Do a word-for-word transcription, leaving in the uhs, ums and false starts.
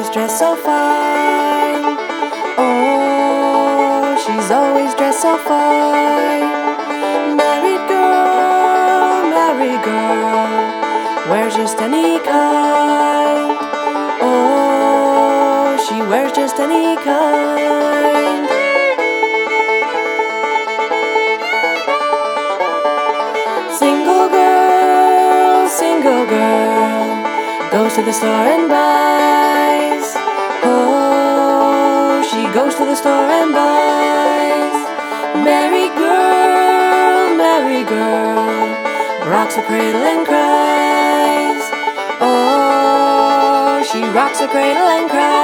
always dressed so fine. Oh, she's always dressed so fine. Married girl, married girl, wears just any kind. Oh, she wears just any kind. Single girl, single girl, goes to the store and buys. Oh, she goes to the store and buys. Married girl, married girl, rocks a cradle and cries. Oh, she rocks a cradle and cries.